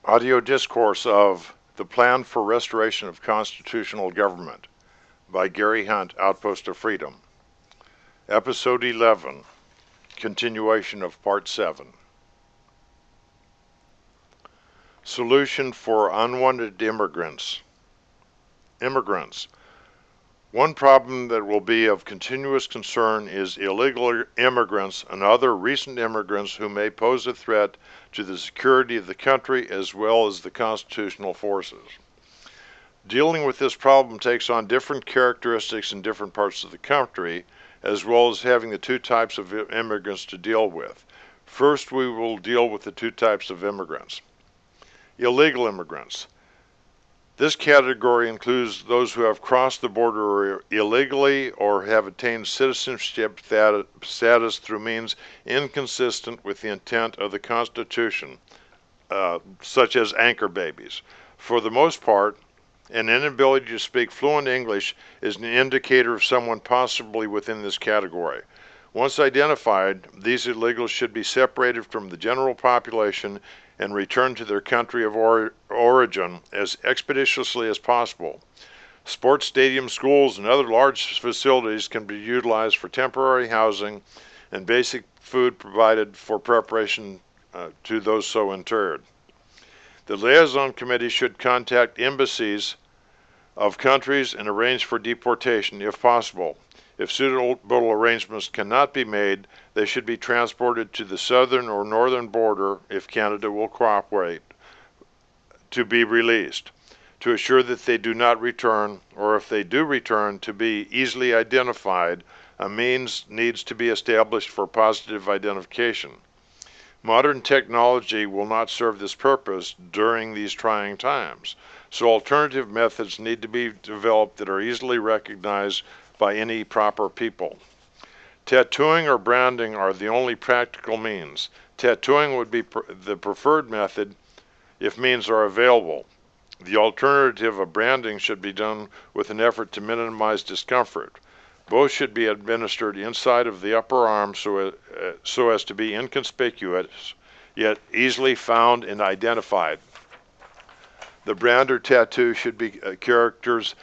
Audio discourse of The Plan for Restoration of Constitutional Government by Gary Hunt, Outpost of Freedom. Episode 11, continuation of Part 7. Solution for Unwanted Immigrants. One problem that will be of continuous concern is illegal immigrants and other recent immigrants who may pose a threat to the security of the country as well as the constitutional forces. Dealing with this problem takes on different characteristics in different parts of the country, as well as having the two types of immigrants to deal with. First, we will deal with the two types of immigrants. Illegal immigrants. This category includes those who have crossed the border illegally or have attained citizenship status through means inconsistent with the intent of the Constitution, such as anchor babies. For the most part, an inability to speak fluent English is an indicator of someone possibly within this category. Once identified, these illegals should be separated from the general population and returned to their country of origin as expeditiously as possible. Sports stadiums, schools, and other large facilities can be utilized for temporary housing and basic food provided for preparation to those so interred. The liaison committee should contact embassies of countries and arrange for deportation if possible. If suitable arrangements cannot be made, they should be transported to the southern or northern border, if Canada will cooperate, to be released, to assure that they do not return, or if they do return, to be easily identified. A means needs to be established for positive identification. Modern technology will not serve this purpose during these trying times, so alternative methods need to be developed that are easily recognized by any proper people. Tattooing or branding are the only practical means. Tattooing would be the preferred method if means are available. The alternative of branding should be done with an effort to minimize discomfort. Both should be administered inside of the upper arm so as to be inconspicuous, yet easily found and identified. The brand or tattoo should be characters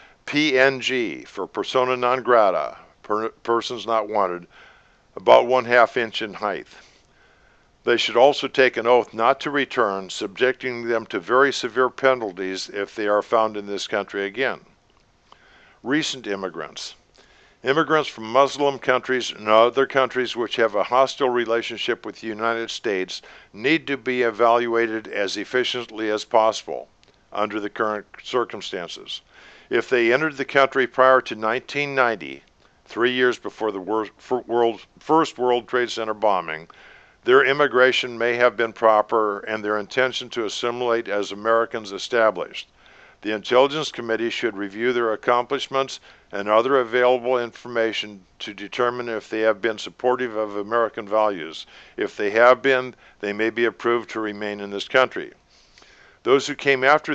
PNG for persona non grata, persons not wanted, about 1/2 inch in height. They should also take an oath not to return, subjecting them to very severe penalties if they are found in this country again. Recent immigrants. Immigrants from Muslim countries and other countries which have a hostile relationship with the United States need to be evaluated as efficiently as possible under the current circumstances. If they entered the country prior to 1990, 3 years before the first World Trade Center bombing, their immigration may have been proper and their intention to assimilate as Americans established. The Intelligence Committee should review their accomplishments and other available information to determine if they have been supportive of American values. If they have been, they may be approved to remain in this country. Those who came after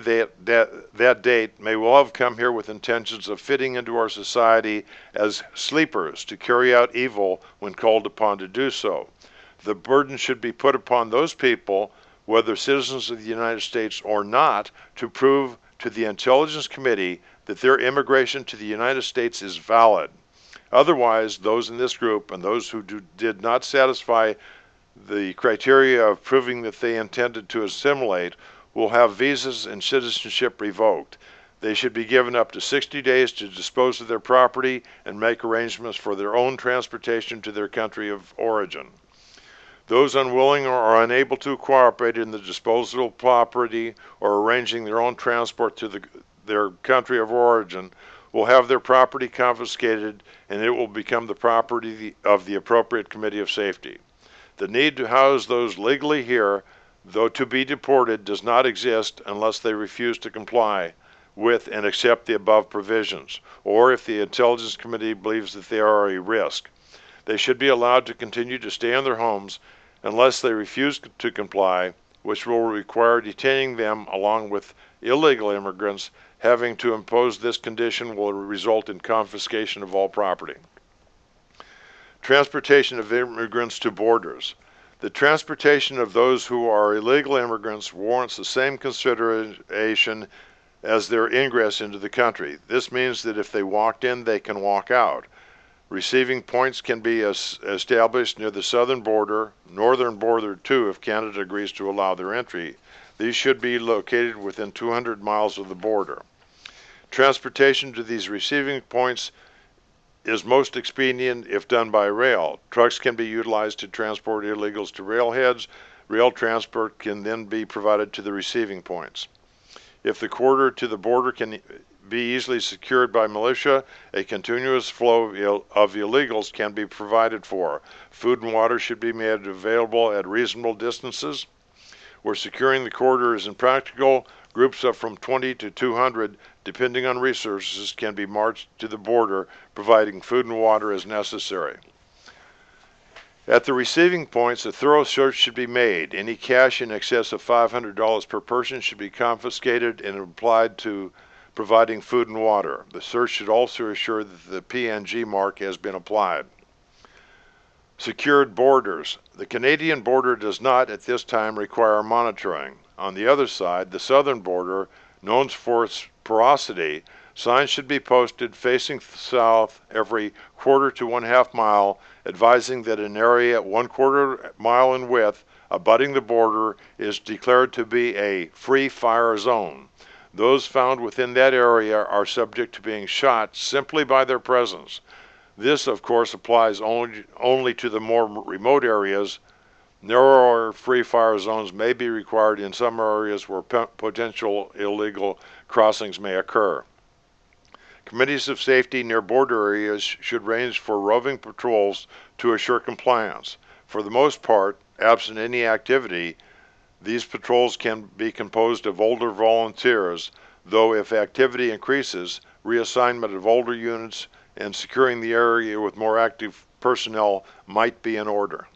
that date may well have come here with intentions of fitting into our society as sleepers to carry out evil when called upon to do so. The burden should be put upon those people, whether citizens of the United States or not, to prove to the Intelligence Committee that their immigration to the United States is valid. Otherwise, those in this group and those who did not satisfy the criteria of proving that they intended to assimilate will have visas and citizenship revoked. They should be given up to 60 days to dispose of their property and make arrangements for their own transportation to their country of origin. Those unwilling or unable to cooperate in the disposal of property or arranging their own transport to their country of origin will have their property confiscated, and it will become the property of the appropriate committee of safety. The need to house those legally here, though to be deported, does not exist unless they refuse to comply with and accept the above provisions, or if the Intelligence Committee believes that they are a risk. They should be allowed to continue to stay in their homes unless they refuse to comply, which will require detaining them along with illegal immigrants. Having to impose this condition will result in confiscation of all property. Transportation of immigrants to borders. The transportation of those who are illegal immigrants warrants the same consideration as their ingress into the country. This means that if they walked in, they can walk out. Receiving points can be established near the southern border, northern border too if Canada agrees to allow their entry. These should be located within 200 miles of the border. Transportation to these receiving points is most expedient if done by rail. Trucks can be utilized to transport illegals to railheads. Rail transport can then be provided to the receiving points. If the corridor to the border can be easily secured by militia, a continuous flow of illegals can be provided for. Food and water should be made available at reasonable distances. Where securing the corridor is impractical, groups of from 20 to 200, depending on resources, can be marched to the border, providing food and water as necessary. At the receiving points, a thorough search should be made. Any cash in excess of $500 per person should be confiscated and applied to providing food and water. The search should also assure that the PNG mark has been applied. Secured borders. The Canadian border does not, at this time, require monitoring. On the other side, the southern border, known for its porosity, signs should be posted facing south every quarter to 1/2 mile, advising that an area 1/4 mile in width abutting the border is declared to be a free fire zone. Those found within that area are subject to being shot simply by their presence. This, of course, applies only to the more remote areas. Narrower free fire zones may be required in some areas where potential illegal crossings may occur. Committees of safety near border areas should range for roving patrols to assure compliance. For the most part, absent any activity, these patrols can be composed of older volunteers, though if activity increases, reassignment of older units and securing the area with more active personnel might be in order.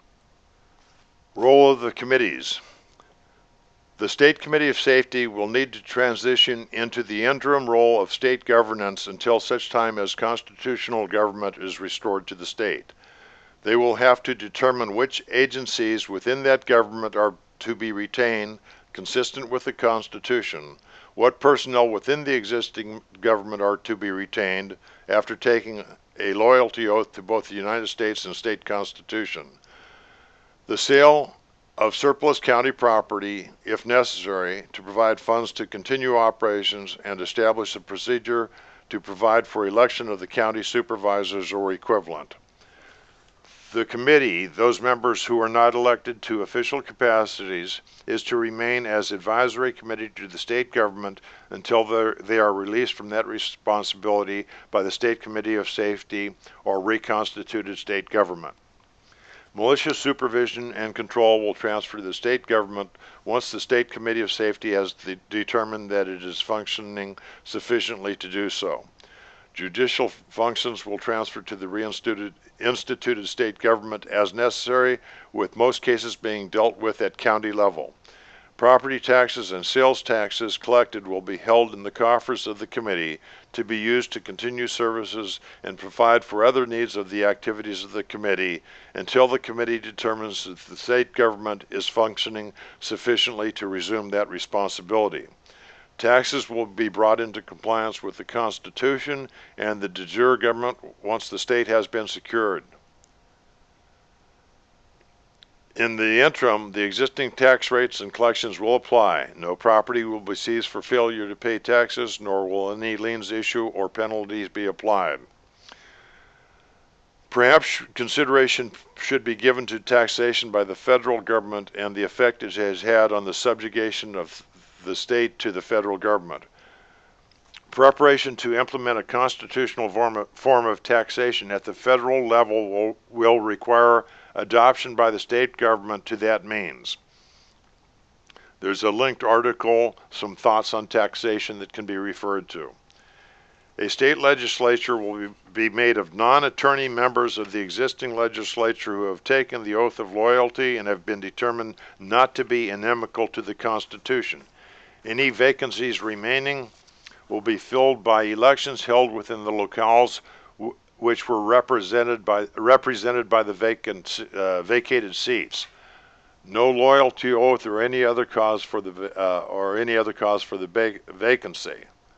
Role of the committees. The State Committee of Safety will need to transition into the interim role of state governance until such time as constitutional government is restored to the state. They will have to determine which agencies within that government are to be retained, consistent with the Constitution, what personnel within the existing government are to be retained after taking a loyalty oath to both the United States and state constitution. The sale of surplus county property, if necessary, to provide funds to continue operations and establish a procedure to provide for election of the county supervisors or equivalent. The committee, those members who are not elected to official capacities, is to remain as advisory committee to the state government until they are released from that responsibility by the State Committee of Safety or reconstituted state government. Militia supervision and control will transfer to the state government once the State Committee of Safety has determined that it is functioning sufficiently to do so. Judicial functions will transfer to the reinstituted state government as necessary, with most cases being dealt with at county level. Property taxes and sales taxes collected will be held in the coffers of the committee to be used to continue services and provide for other needs of the activities of the committee until the committee determines that the state government is functioning sufficiently to resume that responsibility. Taxes will be brought into compliance with the Constitution and the de jure government once the state has been secured. In the interim, the existing tax rates and collections will apply. No property will be seized for failure to pay taxes, nor will any liens issue or penalties be applied. Perhaps consideration should be given to taxation by the federal government and the effect it has had on the subjugation of the state to the federal government. Preparation to implement a constitutional form of taxation at the federal level will require adoption by the state government to that means. There's a linked article, some thoughts on taxation that can be referred to. A state legislature will be made of non-attorney members of the existing legislature who have taken the oath of loyalty and have been determined not to be inimical to the Constitution. Any vacancies remaining will be filled by elections held within the locales which were represented by the vacated seats. no loyalty oath or any other cause for the vacancy,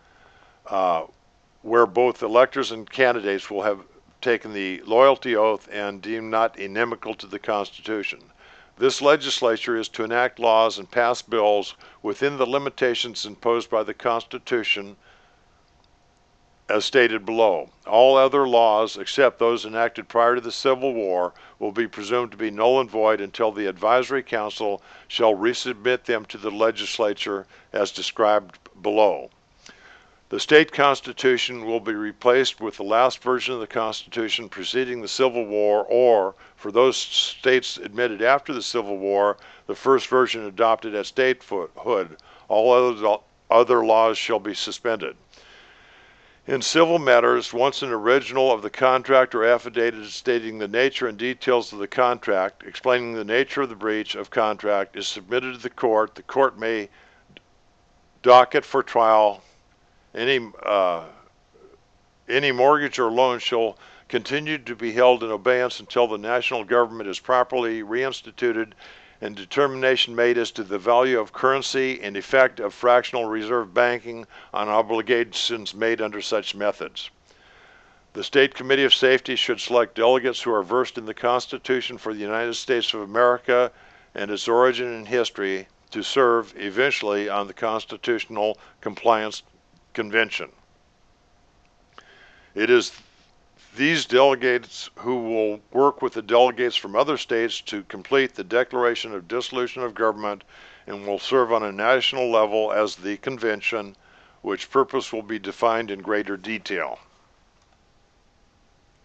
where both electors and candidates will have taken the loyalty oath and deemed not inimical to the Constitution. This legislature is to enact laws and pass bills within the limitations imposed by the Constitution as stated below. All other laws, except those enacted prior to the Civil War, will be presumed to be null and void until the Advisory Council shall resubmit them to the legislature as described below. The state constitution will be replaced with the last version of the Constitution preceding the Civil War, or, for those states admitted after the Civil War, the first version adopted at statehood. All other laws shall be suspended. In civil matters, once an original of the contract or affidavit stating the nature and details of the contract, explaining the nature of the breach of contract, is submitted to the court may docket for trial. Any mortgage or loan shall continue to be held in abeyance until the national government is properly reinstituted and determination made as to the value of currency and effect of fractional reserve banking on obligations made under such methods. The State Committee of Safety should select delegates who are versed in the Constitution for the United States of America and its origin and history to serve eventually on the Constitutional Compliance Convention. It is these delegates who will work with the delegates from other states to complete the Declaration of Dissolution of Government and will serve on a national level as the convention, which purpose will be defined in greater detail.